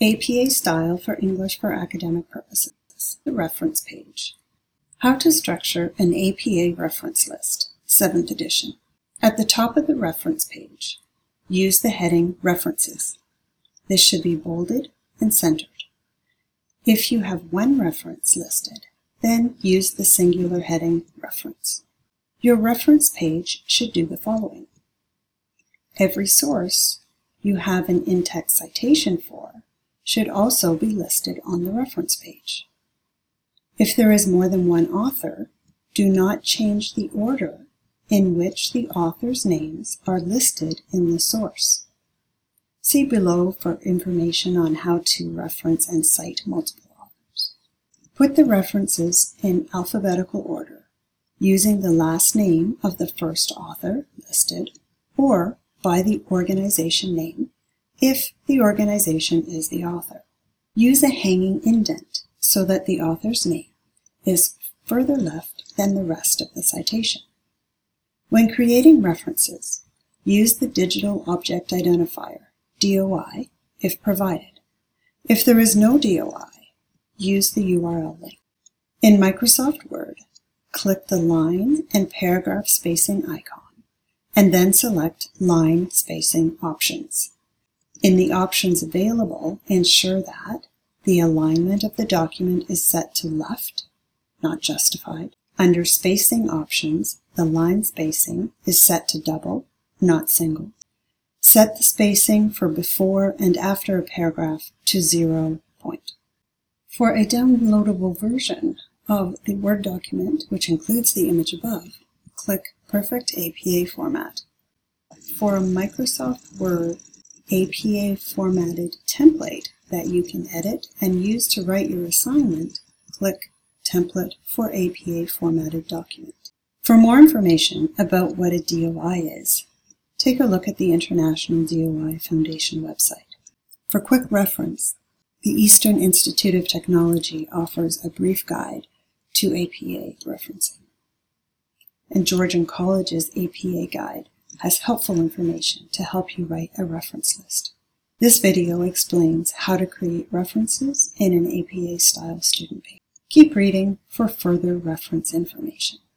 APA Style for English for Academic Purposes. The reference page. How to structure an APA reference list, 7th edition. At the top of the reference page, use the heading References. This should be bolded and centered. If you have one reference listed, then use the singular heading Reference. Your reference page should do the following. Every source you have an in-text citation for should also be listed on the reference page. If there is more than one author, do not change the order in which the authors' names are listed in the source. See below for information on how to reference and cite multiple authors. Put the references in alphabetical order, using the last name of the first author listed, or by the organization name, if the organization is the author. Use a hanging indent so that the author's name is further left than the rest of the citation. When creating references, use the Digital Object Identifier, DOI, if provided. If there is no DOI, use the URL link. In Microsoft Word, click the line and paragraph spacing icon, and then select Line Spacing Options. In the options available, ensure that the alignment of the document is set to left, not justified. Under Spacing Options, the line spacing is set to double, not single. Set the spacing for before and after a paragraph to 0 point. For a downloadable version of the Word document, which includes the image above, click Perfect APA Format. For a Microsoft Word APA formatted template that you can edit and use to write your assignment, click Template for APA Formatted Document. For more information about what a DOI is, take a look at the International DOI Foundation website. For quick reference, the Eastern Institute of Technology offers a brief guide to APA referencing. And Georgian College's APA guide has helpful information to help you write a reference list. This video explains how to create references in an APA style student page. Keep reading for further reference information.